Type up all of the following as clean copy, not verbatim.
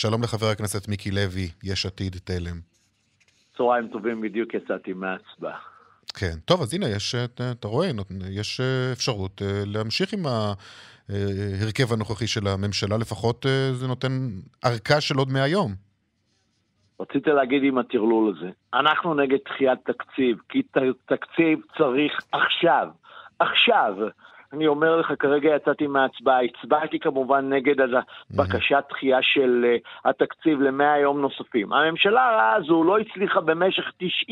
שלום לחבר הכנסת מיקי לוי, יש עתיד תלם. צהריים טובים, בדיוק יצאתי מההצבעה. כן, טוב, אז הנה, אתה רואה, יש אפשרות להמשיך עם ההרכב הנוכחי של הממשלה, לפחות זה נותן ארכה של עוד 100 יום. רציתי להגיד עם הטרלול הזה, אנחנו נגד דחיית תקציב, כי תקציב צריך עכשיו. אני אומר לך, כרגע יצאתי מההצבעה, הצבעתי כמובן נגד בקשת דחייה של התקציב ל100 יום נוספים. הממשלה הרעה הזו לא הצליחה במשך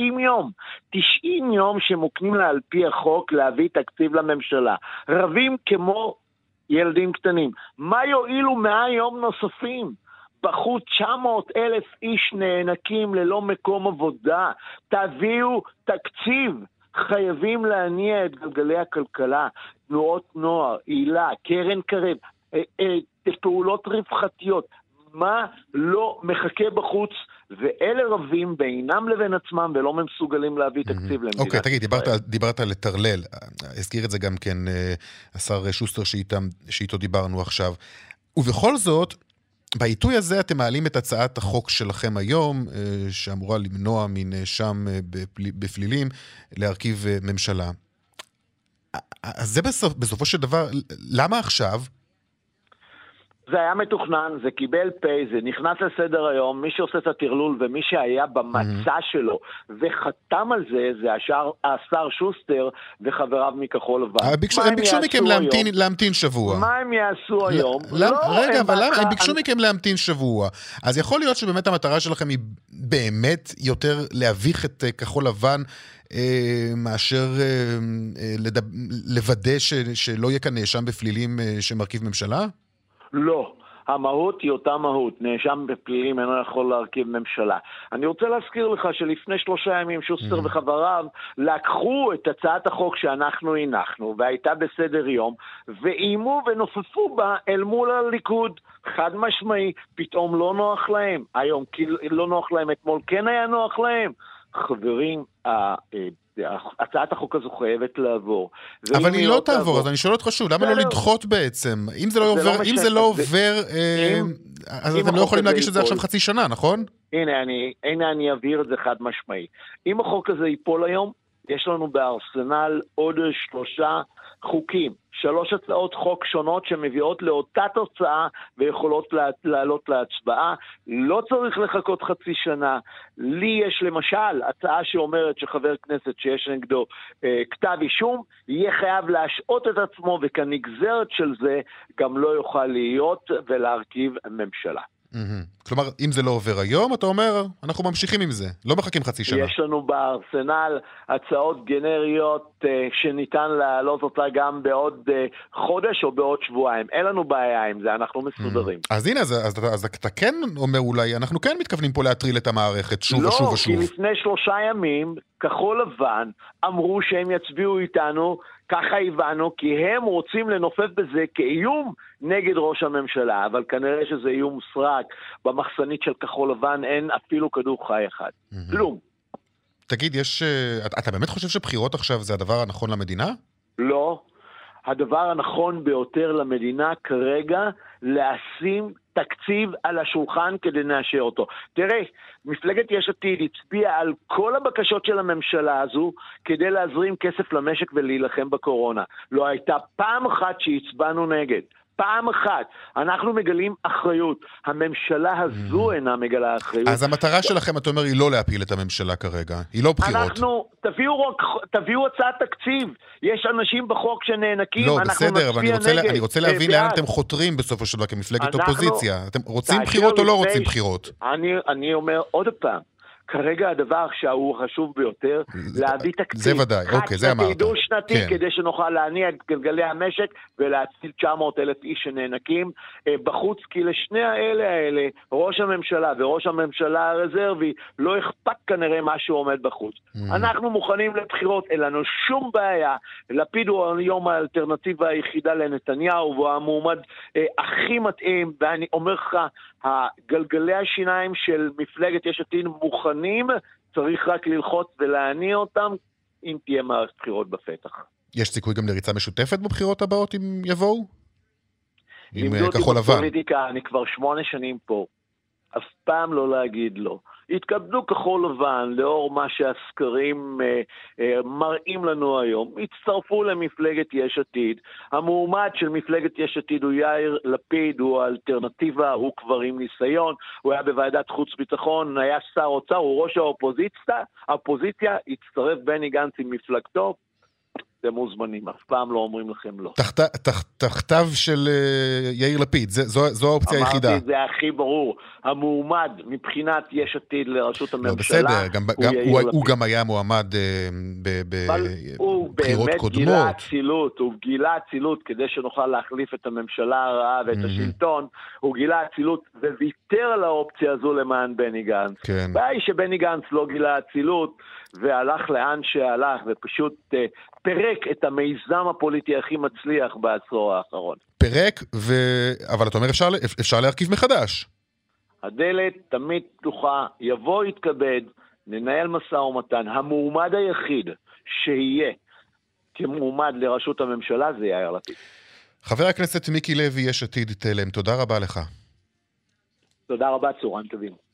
90 יום שמוקנים לה על פי החוק להביא תקציב לממשלה. רבים כמו ילדים קטנים. מה יועילו 100 יום נוספים? בחוץ 900,000 איש נאנקים ללא מקום עבודה. תביאו תקציב. חייבים להניע את גלגלי הכלכלה, תנועות נוער, עילה, קרן קרב, פעולות רווחתיות. מה לא מחכה בחוץ, ואלה רבים בינם לבין עצמם ולא מסוגלים להביא תקציב למדינת ישראל. אוקיי, תגיד, דיברת על לטרלל, הזכיר את זה גם כן השר שוסטר שאיתו דיברנו עכשיו, ובכל זאת, בעיתוי הזה אתם מעלים את הצעת החוק שלכם היום, שאמורה למנוע מנאשם בפלילים להרכיב ממשלה. אז זה בסופו של דבר, למה עכשיו? זה היה מתוכנן, זה קיבל פי, זה נכנס לסדר היום, מי שעושה את הטרלול ומי שהיה במצע שלו וחתם על זה, זה השר שוסטר וחבריו מכחול לבן. הם ביקשו מכם להמתין שבוע. מה הם יעשו היום? רגע, אבל הם ביקשו מכם להמתין שבוע. אז יכול להיות שבאמת המטרה שלכם היא באמת יותר להביך את כחול לבן, מאשר לוודא שלא יהיה כאן נאשם בפלילים שמרכיב ממשלה? לא, המהות היא אותה מהות, נאשם בפלילים אינו יכול להרכיב ממשלה. אני רוצה להזכיר לך שלפני 3 ימים שוסטר וחבריו לקחו את הצעת החוק שאנחנו הנחנו, והייתה בסדר יום, ואימו ונופפו בה אל מול הליכוד, חד משמעי, פתאום לא נוח להם, היום לא נוח להם, אתמול כן היה נוח להם. חברים, הצעת החוק הזו חייבת לעבור. אבל היא לא תעבור, אז אני שואל אותך שוב, למה לא לדחות בעצם? אם זה לא עובר, אז אתם לא יכולים להגיש את זה עכשיו חצי שנה, נכון? הנה אני אבהיר את זה חד משמעי. אם החוק הזה ייפול היום, יש לנו בארסנל עוד 3 חוקים, 3 הצעות חוק שונות שמביאות לאותה תוצאה ויכולות לעלות להצבעה. לא צריך לחכות חצי שנה. לי יש למשל הצעה שאומרת שחבר כנסת שיש נגדו כתב אישום, יהיה חייב להשעות את עצמו, וכנגזרת של זה גם לא יוכל להיות ולהרכיב ממשלה. כלומר, אם זה לא עובר היום, אתה אומר, אנחנו ממשיכים עם זה, לא מחכים חצי שנה. יש לנו בארסנל הצעות גנריות שניתן להעלות אותה גם בעוד חודש או בעוד שבועיים. אין לנו בעיה עם זה, אנחנו מסודרים. אז הנה, אז אתה כן אומר אולי, אנחנו כן מתכוונים פה להטריל את המערכת שוב ושוב ושוב. לא, כי לפני 3 ימים, כחול לבן אמרו שהם יצביעו איתנו, ככה הבנו, כי הם רוצים לנופף בזה כאיום נגד ראש הממשלה, אבל כנראה שזה איום סרק. במחסנית של כחול לבן אין אפילו כדור חי אחד. כלום. תגיד, אתה באמת חושב שבחירות עכשיו זה הדבר הנכון למדינה? לא. הדבר הנכון ביותר למדינה כרגע לשים תקציב על השולחן כדי נאשר אותו. תראה, מפלגת יש עתיד הצביעה על כל הבקשות של הממשלה הזו כדי להזרים כסף למשק ולהילחם בקורונה. לא הייתה פעם אחת שהצבענו נגד. פעם אחת. אנחנו מגלים אחריות. הממשלה הזו אינה מגלה אחריות. אז המטרה שלכם, אתה אומר, היא לא להפיל את הממשלה כרגע. היא לא בחירות. תביאו הצעת תקציב. יש אנשים בחוק שנאנקים. לא, בסדר, אבל אני רוצה להבין לאן אתם חותרים בסופו של דבר כמפלגת אופוזיציה. אתם רוצים בחירות או לא רוצים בחירות? אני אומר עוד פעם. כרגע הדבר שהוא חשוב ביותר, להביא תקציב. זה ודאי, אוקיי, זה אמרת. דו שנתי, כדי שנוכל להניע את גלגלי המשק, ולהציל 900,000 איש שנאנקים בחוץ, כי לשני האלה, ראש הממשלה וראש הממשלה הרזרבי, לא אכפת כנראה מה שהוא עומד בחוץ. אנחנו מוכנים לבחירות, אין לנו שום בעיה. לפיד הוא היום האלטרנטיבה היחידה לנתניהו, והוא המועמד הכי מתאים, ואני אומר לך, הגלגלי השיניים של מפלגת יש עתיד מוכנים, צריך רק ללחוץ ולהניע אותם אם תהיה מערכת בחירות בפתח. יש סיכוי גם לריצה משותפת בבחירות הבאות אם יבואו? לימדו אותי בפוליטיקה, אני כבר 8 שנים פה. אף פעם לא להגיד לא. התכבדו כחול לבן, לאור מה שהסקרים מראים לנו היום, הצטרפו למפלגת יש עתיד. המועמד של מפלגת יש עתיד הוא יאיר לפיד, הוא האלטרנטיבה, הוא כבר עם ניסיון, הוא היה בוועדת חוץ ביטחון, היה שר אוצר, הוא ראש האופוזיציה, הצטרף בני גנץ עם מפלגתו, אתם מוזמנים, אף פעם לא אומרים לכם לא. תחתיו של יאיר לפיד, זו האופציה היחידה. אמרתי, זה הכי ברור. המועמד מבחינת יש עתיד לראשות הממשלה, בסדר, הוא גם היה מועמד בבחירות קודמות. הוא גילה אצילות כדי שנוכל להחליף את הממשלה הרעה ואת השלטון, הוא גילה אצילות וויתר על האופציה הזו למען בני גנץ. בעיה שבני גנץ לא גילה אצילות, והלך לאן שהלך, ופשוט פרק את המיזם הפוליטי הכי מצליח בעשור האחרון. פרק, אבל אתה אומר אפשר להרכיב מחדש. הדלת תמיד פתוחה, יבוא יתכבד, ננהל משא ומתן. המועמד היחיד שיהיה כמועמד לראשות הממשלה זה יאיר לפיד. חבר הכנסת מיקי לוי, יש עתיד תלם, תודה רבה לך. תודה רבה, צהריים טובים.